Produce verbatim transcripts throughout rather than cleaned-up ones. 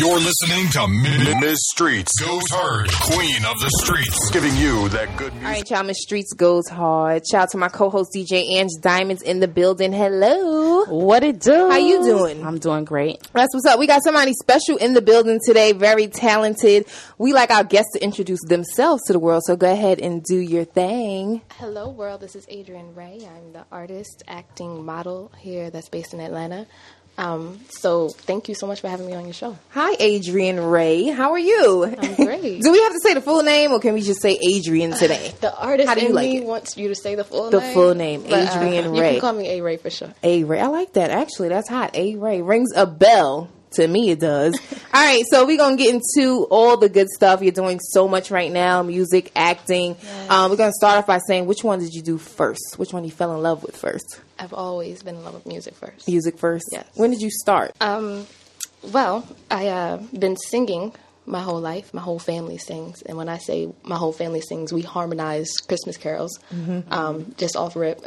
You're listening to Miz Streets Goes Hard, Queen of the Streets, giving you that good music. All right, y'all, Miz Streets Goes Hard. Shout out to my co-host D J Ange Diamonds in the building. Hello. What it do? How you doing? I'm doing great. That's what's up. We got somebody special in the building today, very talented. We like our guests to introduce themselves to the world, so go ahead and do your thing. Hello, world. This is Adrienne Ray. I'm the artist, acting, model here that's based in Atlanta. Um, so thank you so much for having me on your show. Hi, Adrienne Ray. How are you? I'm great. Do we have to say the full name, or can we just say Adrienne today? The artist How do you in like me it? wants you to say the full The name. full name, but, uh, Adrienne You Ray. can call me A Ray for sure. A Ray. I like that. Actually, that's hot. A Ray rings a bell. To me, it does. All right, so we're going to get into all the good stuff. You're doing so much right now, music, acting. Yes. Um, we're going to start off by saying, which one did you do first? Which one you fell in love with first? I've always been in love with music first. Music first? Yes. When did you start? Um, well, I uh been singing my whole life. My whole family sings, and when I say my whole family sings, we harmonize Christmas carols, mm-hmm. um, just off rip.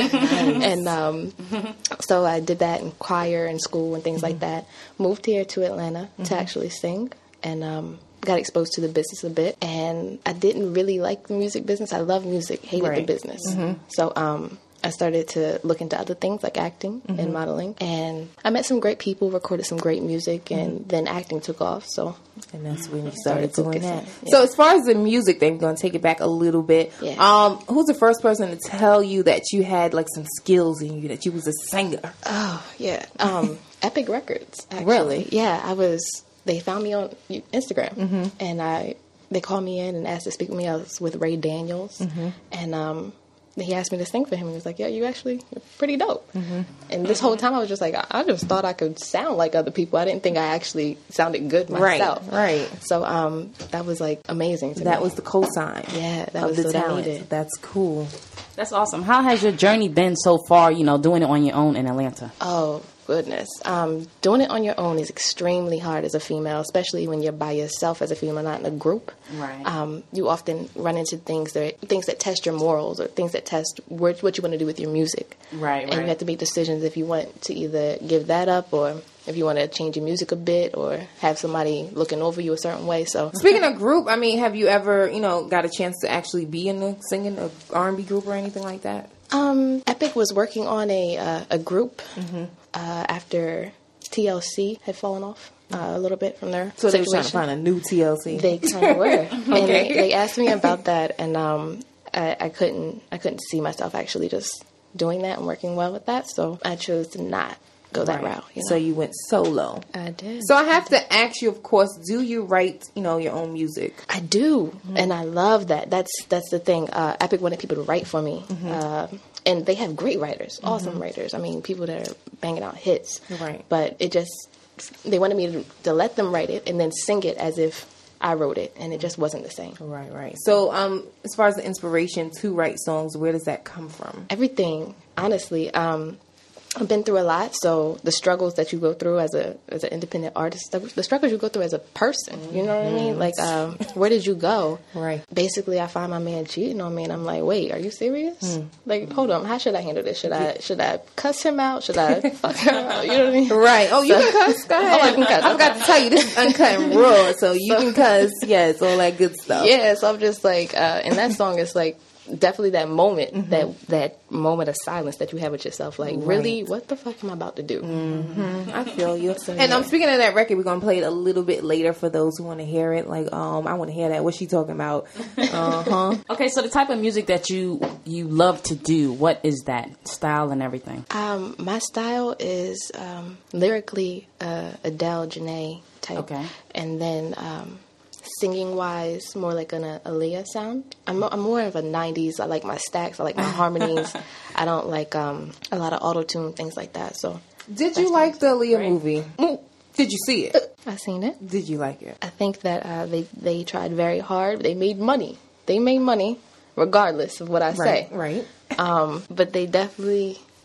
And um, so I did that in choir and school and things mm-hmm. like that. Moved here to Atlanta mm-hmm. to actually sing, and um, got exposed to the business a bit. And I didn't really like the music business. I love music, hated Right. the business. Mm-hmm. So um, I started to look into other things like acting mm-hmm. and modeling. And I met some great people, recorded some great music, and mm-hmm. then acting took off. So And that's when you started, started doing that. focusing, yeah. So as far as the music thing, we're going to take it back a little bit. Yeah. Um, who's the first person to tell you that you had like some skills in you, that you was a singer? Oh, yeah. Um, Epic Records, actually. Really? Yeah, I was, they found me on Instagram, Mm-hmm. and I they called me in and asked to speak with me. I was with Ray Daniels, Mm-hmm. and um, he asked me to sing for him. He was like, yeah, you actually, you're pretty dope. Mm-hmm. And this whole time I was just like, I, I just thought I could sound like other people. I didn't think I actually sounded good myself. Right, right. So um, that was like amazing to me. That was the cosign. Yeah, that of was the what I talent. needed. That's cool. That's awesome. How has your journey been so far, you know, doing it on your own in Atlanta? Oh, goodness. Um, doing it on your own is extremely hard as a female, especially when you're by yourself as a female, not in a group. Right. Um, you often run into things that things that test your morals or things that test what, what you want to do with your music. Right, And right. you have to make decisions if you want to either give that up or if you want to change your music a bit or have somebody looking over you a certain way. So Speaking of group, I mean, have you ever, you know, got a chance to actually be in a singing a R and B group or anything like that? Um, Epic was working on a uh, a group Mm-hmm. uh, after T L C had fallen off uh, a little bit from their So they were situation. trying to find a new T L C. They kind of were, and Okay. they, they asked me about that, and um, I, I couldn't I couldn't see myself actually just doing that and working well with that, so I chose to not go that Right. route. You know? So you went solo. I did. So I have to ask you, of course, do you write, you know, your own music? I do, Mm-hmm. and I love that. That's that's the thing. Uh, Epic wanted people to write for me, Mm-hmm. uh, and they have great writers, awesome writers. I mean, people that are banging out hits. Right. But it just they wanted me to, to let them write it and then sing it as if I wrote it, and it just wasn't the same. Right, right. So um, as far as the inspiration to write songs, where does that come from? Everything, honestly. Um, I've been through a lot, so the struggles that you go through as a as an independent artist, the, the struggles you go through as a person, you know what I mean? Like, um, where did you go? Right. Basically, I find my man cheating on me, and I'm like, wait, are you serious? Like, hold on, how should I handle this? Should I should I cuss him out? Should I fuck him out? You know what I mean? Right. Oh, you can cuss. Go ahead. Oh, I can cuss. I forgot to tell you, this is uncut and raw, so you can cuss. Yes, all that good stuff. Yeah, so I'm just like, uh, and that song is like definitely that moment, Mm-hmm. that that moment of silence that you have with yourself. Like, really, what the fuck am I about to do? Mm-hmm. I feel you. So, and yeah. um, speaking of that record, we're gonna play it a little bit later for those who want to hear it. Like, um, I want to hear that. What's she talking about? Uh huh. Okay, so the type of music that you you love to do, what is that style and everything? Um, my style is um, lyrically uh, Adele, Janae type. Okay. And then um, singing wise, more like an uh, Aaliyah sound. I'm, I'm more of a nineties. I like my stacks. I like my harmonies. I don't like um, a lot of auto tune, things like that. So Did you like the Aaliyah Right. movie? Did you see it? I seen it. Did you like it? I think that uh, they they tried very hard. They made money. They made money, regardless of what I say. Right. Right. Um, but they definitely,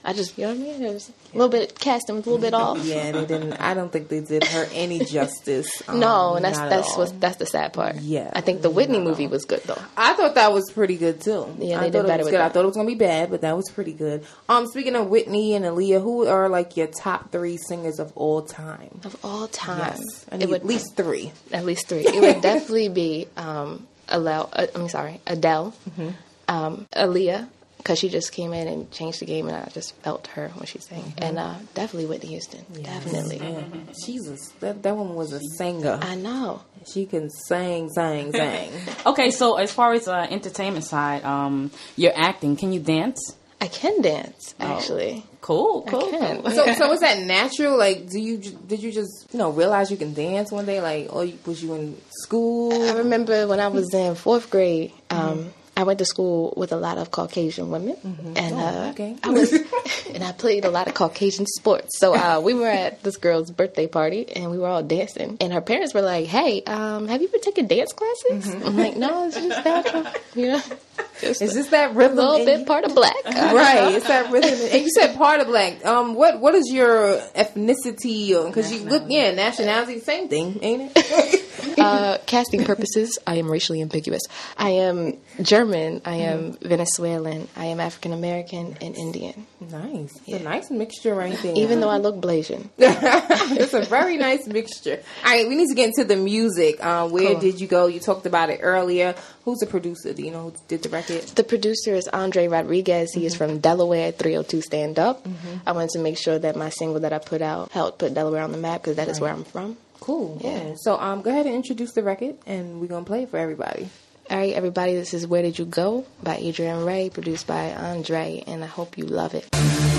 I just, you know what I mean? It was a little bit, casting was a little bit off. Yeah, they didn't. I don't think they did her any justice. Um, No, and that's not at that's all. what that's the sad part. Yeah, I think the Whitney not at movie all. was good though. I thought that was pretty good too. Yeah, I they did thought better it was with good. I that. thought it was gonna be bad, but that was pretty good. Um, speaking of Whitney and Aaliyah, who are like your top three singers of all time? Of all time, Yes, I need it would at least three. at least three. It would definitely be um, Adele. Uh, I'm sorry, Adele, Mm-hmm. um, Aaliyah, because she just came in and changed the game, and I just felt her when she sang, Mm-hmm. and uh, definitely Whitney Houston, definitely. Jesus, that that one was a singer. I know. She can sing, sing, sing. Okay, so as far as uh, entertainment side, um, you're acting. Can you dance? I can dance actually. Cool, I cool. can. So, so was that natural? Like, do you ju- did you just you know realize you can dance one day? Like, or you, was you in school? I remember when I was in fourth grade. Um, I went to school with a lot of Caucasian women, and Oh, uh, okay. I was, and I played a lot of Caucasian sports. So uh, we were at this girl's birthday party, and we were all dancing. And her parents were like, "Hey, um, have you been taking dance classes?" I'm like, "No, it's just natural, you know." Just Is a this that rhythm? little in bit you? part of black, Right, it's that rhythm. And you said part of black. Um, what what is your ethnicity? Because you look, yeah, nationality, same thing, ain't it? Uh, casting purposes, I am racially ambiguous. I am German. I am Venezuelan. I am African American and Indian. Nice, it's a nice mixture right there. Even though I look Blasian. It's a very nice mixture. All right, we need to get into the music. Um, where Cool. did you go? You talked about it earlier. Who's the producer? Do you know who did the record? The producer is Andre Rodriguez. He is from Delaware, three oh two Stand Up. I wanted to make sure that my single that I put out helped put Delaware on the map because that is where I'm from. Cool. Yeah. Yeah. So um, go ahead and introduce the record, and we're gonna play it for everybody. All right, everybody, this is Where Did You Go by Adrian Ray, produced by Andre, and I hope you love it.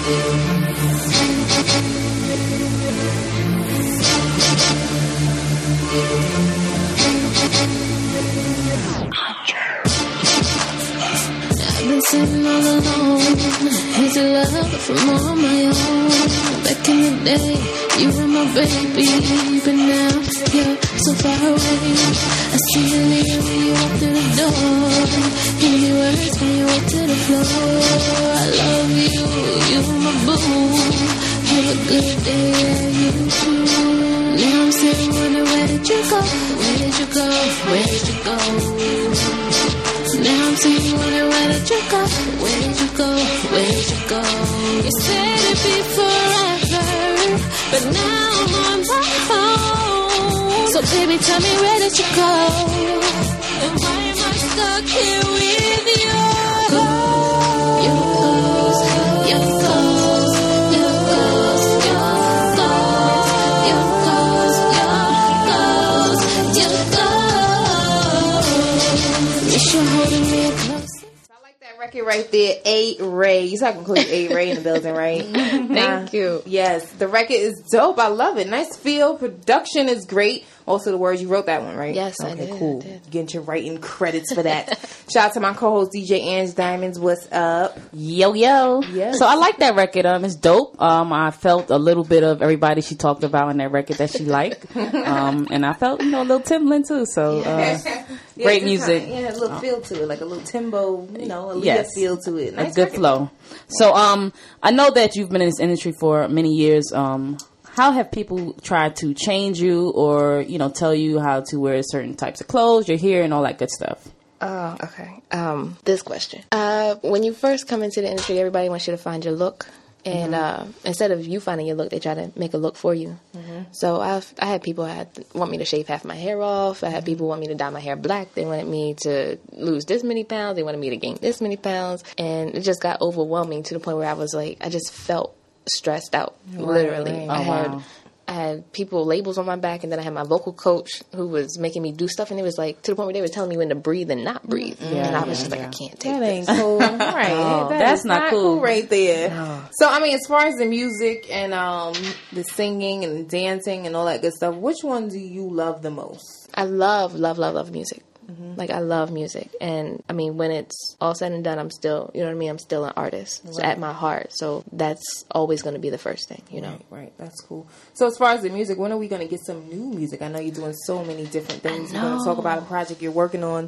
I've been sitting all alone, hazy love from all my own. Back in the day, you were my baby, but now you're so far away. I see you leave when you walk through the door. Hear me words when you walk to the floor. I love you, you're my boo. Have a good day, yeah, you too. Now I'm sitting wondering, where did you go? Where did you go? Where did you go? Now I'm sitting wondering, where did you go? Where did you go? Where did you go? You said it'd be forever, but now I'm on my own. So baby, tell me, where did you go? And why am I stuck here with you? Your ghost, your ghost, your ghost, your ghost, your ghost, your ghost, your ghost. Wish you're holding me close. I like that record right there, A Ray. You talking include A Ray in the building, right? Thank you. Yes, the record is dope. I love it. Nice feel. Production is great. Also, the words, you wrote that one, right? Yes, I okay, did, cool. I did. Getting your writing credits for that. Shout out to my co-host D J Ange Diamonds. What's up? Yo, yo. Yes. So I like that record. Um, it's dope. Um, I felt a little bit of everybody she talked about in that record that she liked. Um, and I felt, you know, a little Timbaland too. So, uh, Yeah, great good music. time. Yeah, a little feel to it, like a little Timbo, you know, a Leah Yes. feel to it. a Nice good record. flow. So, um, I know that you've been in this industry for many years. Um, how have people tried to change you or, you know, tell you how to wear certain types of clothes, your hair, and all that good stuff? Oh, okay. Um, this question. Uh, when you first come into the industry, everybody wants you to find your look. And uh, instead of you finding your look, they try to make a look for you. So I've, I had people had want me to shave half my hair off. I had people want me to dye my hair black. They wanted me to lose this many pounds. They wanted me to gain this many pounds. And it just got overwhelming to the point where I was like, I just felt stressed out, literally. right. I Oh, had wow. I had people labels on my back, and then I had my vocal coach who was making me do stuff, and it was like to the point where they were telling me when to breathe and not breathe. and I was just like, I can't take That this. ain't cool. Right. No, That that's is not cool. right there. So, I mean, as far as the music and um, the singing and dancing and all that good stuff, which one do you love the most? I love, love, love, love music. Like, I love music. And, I mean, when it's all said and done, I'm still, you know what I mean? I'm still an artist so at my heart. So that's always going to be the first thing, you know? Right, right. That's cool. So, as far as the music, when are we going to get some new music? I know you're doing so many different things. You're going to talk about a project you're working on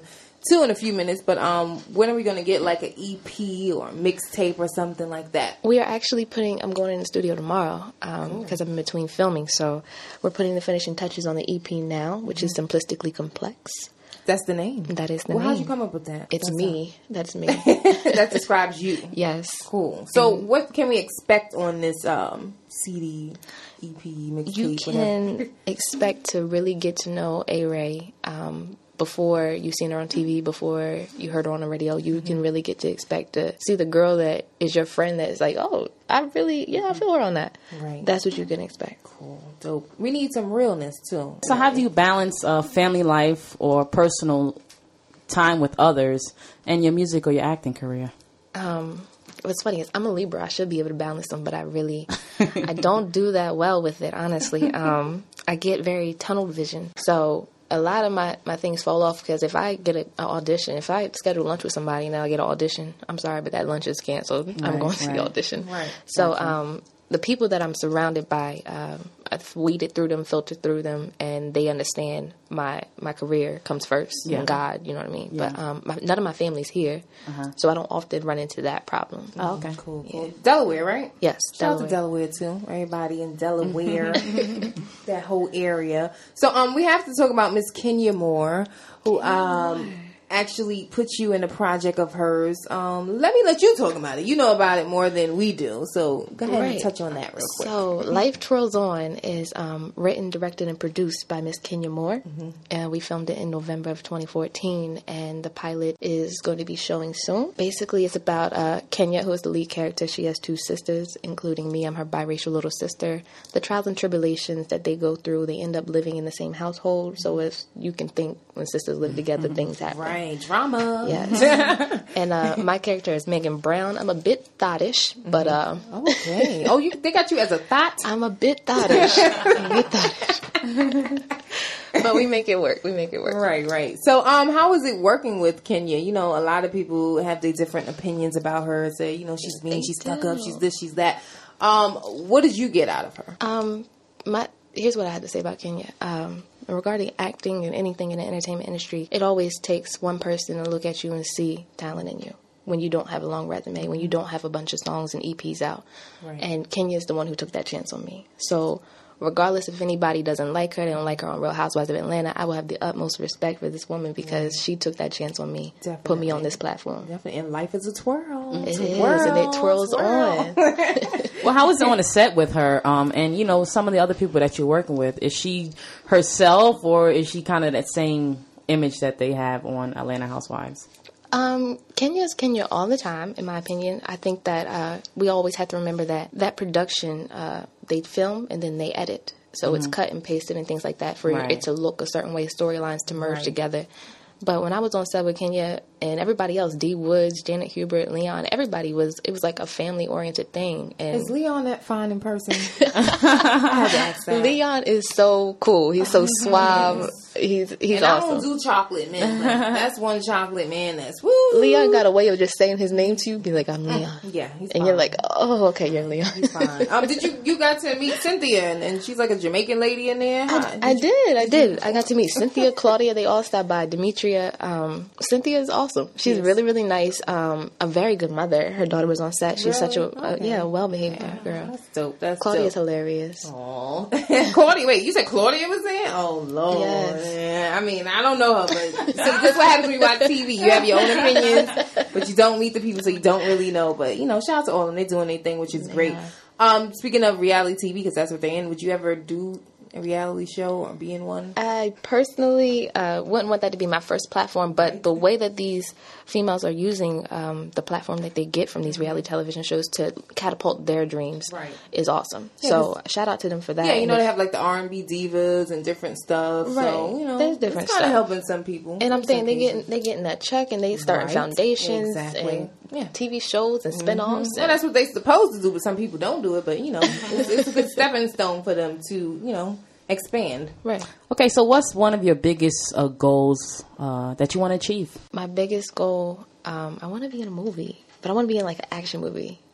to in a few minutes, but um, when are we going to get like an E P or a mixtape or something like that? We are actually putting, I'm going in the studio tomorrow because um, I'm in between filming. So we're putting the finishing touches on the E P now, which mm-hmm. is Simplistically Complex. That's the name. That is the well, name. How'd you come up with that? It's What's me. That? That's me. That describes you. Yes. Cool. So mm-hmm. what can we expect on this um, C D, E P, mixtape? You can whatever? expect to really get to know A-Ray um, before you've seen her on T V, before you heard her on the radio. You mm-hmm. can really get to expect to see the girl that is your friend that's like, oh, I really, yeah, I feel her on that. Right. That's what you can expect. Cool. Dope. We need some realness, too. So how do you balance uh, family life or personal time with others and your music or your acting career? Um, what's funny is I'm a Libra. I should be able to balance them, but I really, I don't do that well with it, honestly. Um, I get very tunnel vision. So a lot of my, my things fall off because if I get an audition, if I schedule lunch with somebody and I get an audition, I'm sorry, but that lunch is canceled. Right, I'm going to right. the audition. Right. So um, the people that I'm surrounded by, um, I've weeded through them, filtered through them, and they understand my my career comes first, yeah. and God, you know what I mean? Yeah. But um, my, none of my family's here, uh-huh. so I don't often run into that problem. Oh, okay. Cool, cool. Yeah. Delaware, right? Yes, Shout Delaware. out to Delaware, too. Everybody in Delaware, that whole area. So um, we have to talk about Miss Kenya Moore, who... um. actually put you in a project of hers. Um, let me let you talk about it. You know about it more than we do. So go ahead right. and touch on that real quick. So Life Twirls On is um, written, directed, and produced by Miss Kenya Moore. Mm-hmm. And we filmed it in November of twenty fourteen. And the pilot is going to be showing soon. Basically, it's about uh, Kenya, who is the lead character. She has two sisters, including me. I'm her biracial little sister. The trials and tribulations that they go through, they end up living in the same household. So if you can think when sisters live together, mm-hmm. things happen. Right. Drama. Yes. And uh, my character is Megan Brown. I'm a bit thottish, but uh, okay. Oh, you they got you as a thought. I'm a bit thottish. I'm a bit thottish. But we make it work. We make it work. Right, right. So, um, how is it working with Kenya? You know, a lot of people have their different opinions about her. Say, you know, she's mean, they she's do. stuck up, she's this, she's that. Um, what did you get out of her? Um, my here's what I had to say about Kenya. Um. Regarding acting and anything in the entertainment industry, it always takes one person to look at you and see talent in you when you don't have a long resume, when you don't have a bunch of songs and E Ps out. Right. And Kenya is the one who took that chance on me. So regardless if anybody doesn't like her, they don't like her on Real Housewives of Atlanta, I will have the utmost respect for this woman because she took that chance on me, Definitely. Put me on this platform. Definitely. And life is a twirl. It it's is, twirl, and it twirls twirl. on. Well, how was it on the set with her? Um, and, you know, some of the other people that you're working with, is she herself or is she kind of that same image that they have on Atlanta Housewives? Um, Kenya is Kenya all the time, in my opinion. I think that uh, we always have to remember that that production, uh, they film and then they edit. So mm-hmm. it's cut and pasted and things like that for right. it to look a certain way, storylines to merge right. together. But when I was on set with Kenya and everybody else, D Woods, Janet Hubert, Leon, everybody was, it was like a family-oriented thing. And is Leon that fine in person? I had to ask that. Leon is so cool. He's so suave. He's he's and awesome. I don't do chocolate man. That's one chocolate man that's woo. Leon got a way of just saying his name to you, be like, I'm Leon. Yeah, he's and fine. You're like, oh, okay, you're Leon. He's fine. Um, did you you got to meet Cynthia and, and she's like a Jamaican lady in there? I, did, I did, I did. I got to meet Cynthia, Claudia. They all stopped by. Demetria. Um, Cynthia is awesome. She's yes. really really nice. Um, a very good mother. Her daughter was on set. She's really? such a uh, okay. yeah well behaved yeah. girl. That's dope. That's Claudia's dope. hilarious. Aww. Claudia, wait, you said Claudia was there? Oh Lord. Yes. Yeah, I mean. I don't know her, but so that's what happens when you watch T V. You have your own opinions, but you don't meet the people, so you don't really know. But, you know, shout out to all of them. They're doing their thing, which is great. Yeah. Um, speaking of reality T V, because that's what they're in, would you ever do a reality show or be in one? I personally uh, wouldn't want that to be my first platform, but right. the way that these females are using um, the platform that they get from these reality television shows to catapult their dreams right. is awesome. Yeah, so shout out to them for that. Yeah, you know, they have like the R and B divas and different stuff. Right. So, you know, there's different it's stuff. Kind of helping some people. And I'm saying they getting they getting that check and they starting right. foundations exactly. and yeah. T V shows and spinoffs. Mm-hmm. Well, that's what they're supposed to do, but some people don't do it. But, you know, it's, it's a good stepping stone for them to, you know, expand. Right. Okay, so what's one of your biggest uh, goals uh, that you want to achieve? My biggest goal, um, I want to be in a movie, but I want to be in like an action movie.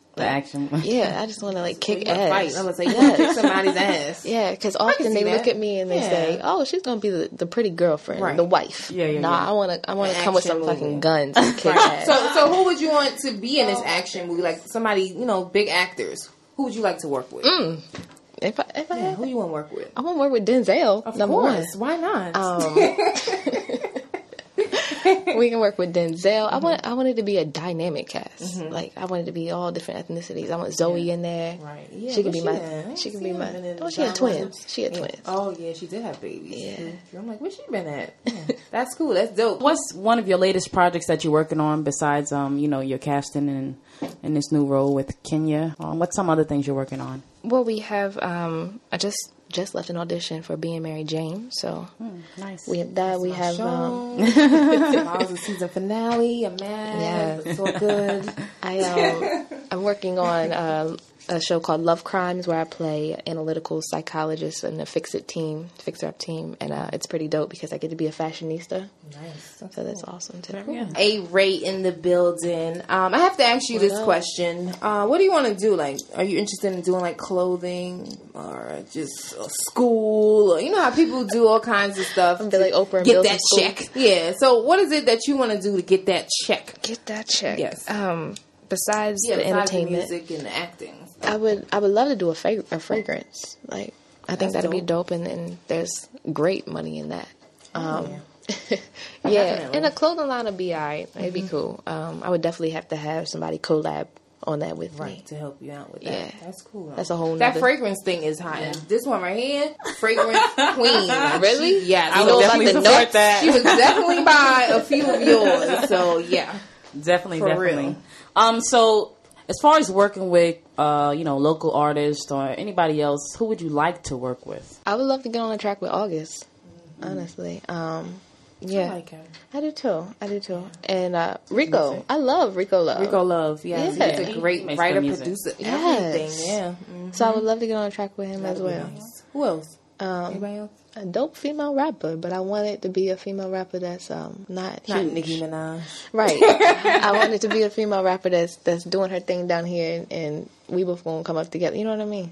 The action. Yeah, I just want to like kick You wanna ass. fight. I'm gonna say, yeah, kick somebody's ass. Yeah, because often they see look that. at me and they Yeah. say, "Oh, she's gonna be the, the pretty girlfriend, Right. the wife." Yeah, yeah, Nah, yeah. I want to. I want to An come with action some movie. fucking guns and kick ass. So, so who would you want to be in this action movie? Like somebody, you know, big actors. Who would you like to work with? Mm. if I, if I, Yeah, who you want to work with? I want to work with Denzel. Of number course. Why not? one. Um, we can work with Denzel. I want. I wanted to be a dynamic cast. Like I wanted to be all different ethnicities. I want Zoe in there. Right. Yeah, she could what be she my. been? I She could ain't be seen my. her been in Oh, she had drama. twins. She had Yeah. twins. Oh yeah, she did have babies. Yeah. I'm like, where's she been at? Yeah. That's cool. That's dope. What's one of your latest projects that you're working on besides, um, you know, your casting in in this new role with Kenya? Um, what's some other things you're working on? Well, we have. Um, I just just left an audition for Being Mary Jane. So Nice. we have that. We have. Um, Tomorrow's the season finale. I'm mad. Yeah. It's all good. I um, I'm working on uh, a show called Love Crimes, where I play an analytical psychologist in a fix-it team, fixer-up team, and uh, it's pretty dope because I get to be a fashionista. Nice. So that's awesome too. A Ray in the building. Um, I have to ask you this up? question. Uh, what do you want to do? Like, are you interested in doing like clothing or just a school? Or, you know how people do all kinds of stuff. I'm be like Oprah and get build that some check. schools. Yeah. So, what is it that you want to do to get that check? Get that check. Yes. Um, besides Yeah, the besides the entertainment, music and the acting. I would I would love to do a, fra- a fragrance. Like I think That's that'd be dope. dope, and, and there's great money in that. Um, yeah. yeah, Definitely. and a clothing line would be alright. It'd be cool. Um, I would definitely have to have somebody collab on that with Right, me. to help you out with that. Yeah. That's cool. That's a whole That nother- fragrance thing is hot. And this one right here, fragrance queen. Like, Really? she- yes. I You would know, definitely like the support notes, that. She would definitely buy a few of yours. So, yeah. Definitely, For definitely. real. Um, so as far as working with, uh, you know, local artists or anybody else, who would you like to work with? I would love to get on the track with August. Honestly, um, yeah, I like her. I do too. I do too. And uh, Rico, I love Rico Love. Rico Love, yes. Yeah. He's a He great makes writer, good music. producer, Yes. everything. Yeah. Mm. So I would love to get on the track with him as well. Nice. Who else? Um, Anybody else? a dope female rapper, but I want it to be a female rapper that's um not Not huge. Nicki Minaj. Right. I want it to be a female rapper that's that's doing her thing down here, and, and we both gonna come up together. You know what I mean?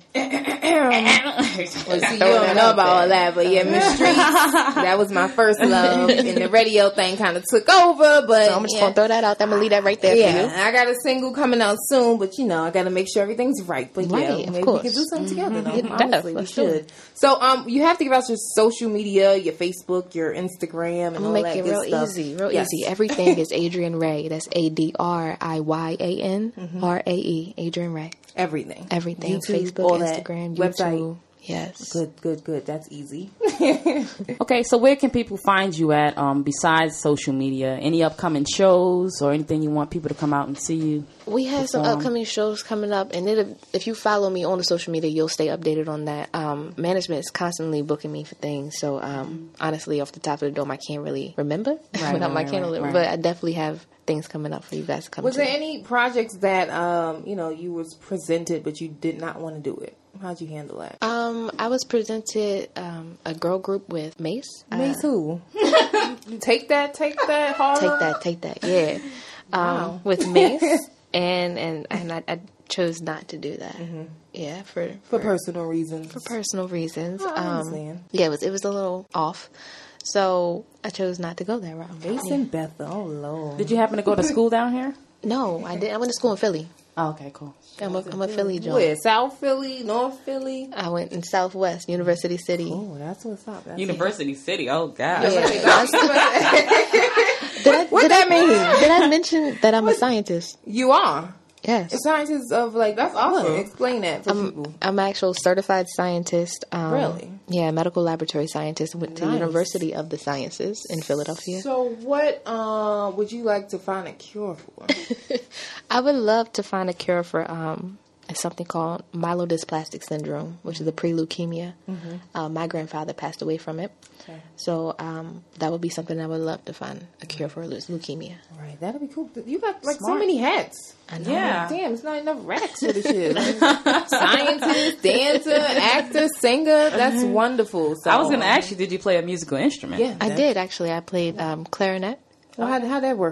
Well, see, you Throwing don't that know out about all there. that, but yeah, Miss Streets, that was my first love, and the radio thing kind of took over, but So I'm just yeah. gonna throw that out there. I'm gonna leave that right there Yeah, for you. I got a single coming out soon, but you know, I got to make sure everything's right. But yeah, Right, of maybe course. we can do something together. Though. Yeah, Honestly, we let's do should. it. So, um, you have to give out your social media, your Facebook, your Instagram, and I'm all gonna that make it good real stuff. easy, real Yes. easy. Everything is Adrian Ray. That's A D R I Y A N R A E. Adrian Ray. Everything, Everything. YouTube, Facebook, all that. Instagram, website. YouTube. Yes. Good, good, good. That's easy. Okay, so where can people find you at, um, besides social media? Any upcoming shows or anything you want people to come out and see you? We have some perform? upcoming shows coming up, and it'll, if you follow me on the social media, you'll stay updated on that. Um, management is constantly booking me for things, so um, honestly, off the top of the dome, I can't really remember Right, without my right, candle, right, right. but I definitely have things coming up for you guys to come Was to. there any projects that um, you know, you was presented but you did not want to do it? How'd you handle that? Um, I was presented um, a girl group with Mace. Me Uh, too. You take that, take that hard. Take that, take that, yeah. Um, with Mace, and and and I, I chose not to do that. Yeah, for for personal reasons. for personal reasons. Oh, I um, understand. yeah, it was it was a little off, so I chose not to go that route. Mace and Bethel. Oh Lord. Did you happen to go to school down here? No, I didn't. I went to school in Philly. Oh, okay, cool. I'm a, I'm a Philly joint. Where? South Philly, North Philly. I went in Southwest University City. Oh, that's what's up. That's University City. Oh God. Yeah. Did I, What did that I, mean? Did I mention that I'm a scientist? You are Yes. a scientist of like that's awesome. Explain that for I'm, people. I'm an actual certified scientist. Um, Really? Yeah, medical laboratory scientist. Went to Nice. University of the Sciences in Philadelphia. So, what uh, would you like to find a cure for? I would love to find a cure for um, something called myelodysplastic syndrome, which is a pre-leukemia. Uh, my grandfather passed away from it. Okay. So um, that would be something I would love to find a cure for leu- leukemia. All right, that'll be cool. You got like so Smart. many hats. I know. Yeah. Damn, it's not enough racks for the shit. Like, scientist, dancer, actor, singer. That's wonderful. So, I was going to ask you, did you play a musical instrument? Yeah, I that- did actually. I played um, clarinet. Well, how how'd that work out?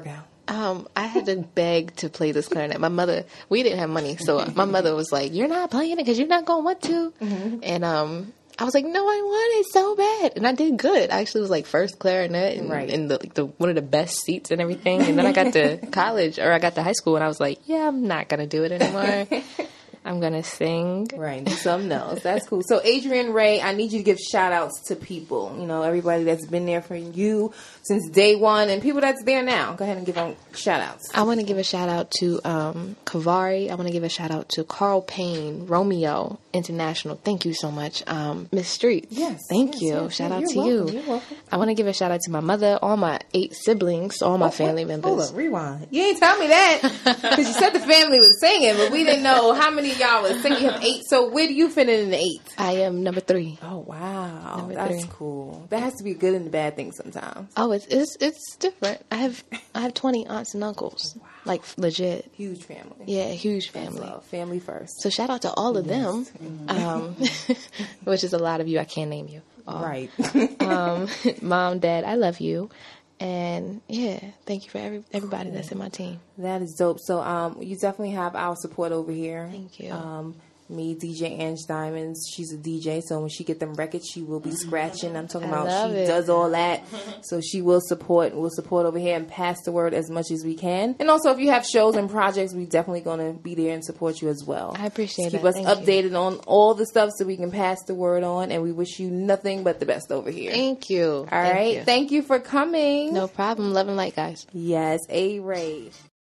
Um, I had to beg to play this clarinet. My mother, we didn't have money, so my mother was like, "You're not playing it because you're not going to want to." Mm-hmm. And um, I was like, "No, I want it so bad," and I did good. I actually was like first clarinet and right. in the, like, the one of the best seats and everything. And then I got to college, or I got to high school, and I was like, "Yeah, I'm not gonna do it anymore. I'm gonna sing." Right, do something else. That's cool. So, Adrienne Rae, I need you to give shout outs to people. You know, everybody that's been there for you since day one and people that's there now. Go ahead and give them shout outs. I want to give a shout out to um, Kavari. I want to give a shout out to Carl Payne, Romeo International. Thank you so much. Um, Miss Street. Yes. Thank yes, you. yes, shout yes. out You're to welcome. you. You're welcome. I want to give a shout out to my mother, all my eight siblings, all my Oh, family what? members. Hold up, rewind. You ain't tell me that because you said the family was singing, but we didn't know how many of y'all was singing. You have eight. So where do you fit in the eight? I am number three. Oh wow, Number that's three. cool. That has to be a good and a bad thing sometimes. Oh, it's it's it's different. I have I have twenty aunts and uncles, wow. like legit. Huge family. Yeah, huge family. Love. Family first. So shout out to all of them, um, which is a lot of you. I can't name you. All. Right. um, Mom, Dad, I love you. And yeah, thank you for every everybody that's in my team. That is dope. So um, you definitely have our support over here. Thank you. Um, me, D J Ange Diamonds. She's a D J, so when she get them records, she will be scratching. I'm talking I about love she it. does all that, so she will support. We'll support over here and pass the word as much as we can. And also, if you have shows and projects, we definitely gonna be there and support you as well. I appreciate Just keep that. us Thank updated you. on all the stuff so we can pass the word on. And we wish you nothing but the best over here. Thank you. All right. Thank you. Thank you for coming. No problem. Love and light, guys. Yes, A Rae.